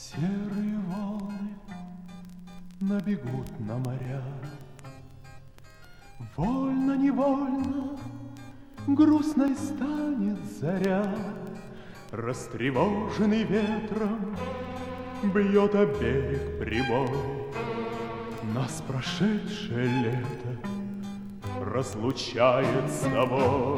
Серые волны набегут на моря. Вольно-невольно грустной станет заря. Растревоженный ветром бьет о берег прибой. Нас прошедшее лето разлучает с тобой.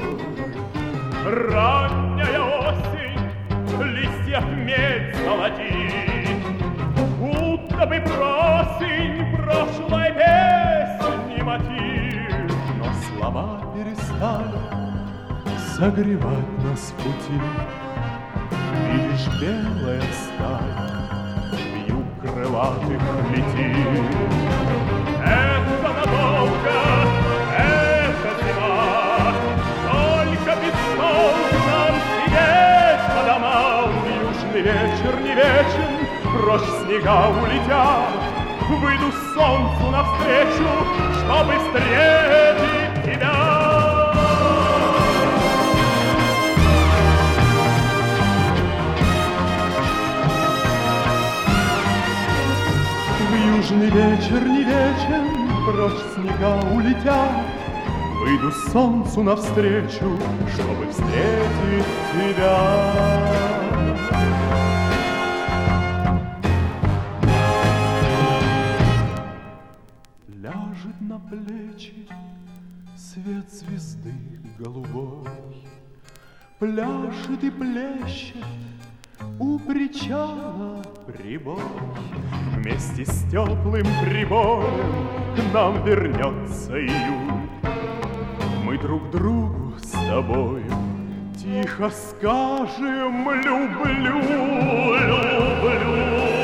Ранняя осень листьев медь золотит, будто бы просень прошлой песни мотив. Но слова перестали согревать нас в пути. Видишь, белая сталь вьюг крылатых летит. Это надолго, это зима, только без слов нам сидеть по домам. Южный вечер не вечен, прочь снега улетят. Выйду солнцу навстречу, чтобы встретить тебя. Южный вечер не вечен, прочь снега улетят. Выйду солнцу навстречу, чтобы встретить тебя. Ляжет на плечи свет звезды голубой, пляшет и плещет у причала прибой. Вместе с теплым прибоем к нам вернется июль. Мы друг другу с тобою тихо скажем: люблю, люблю.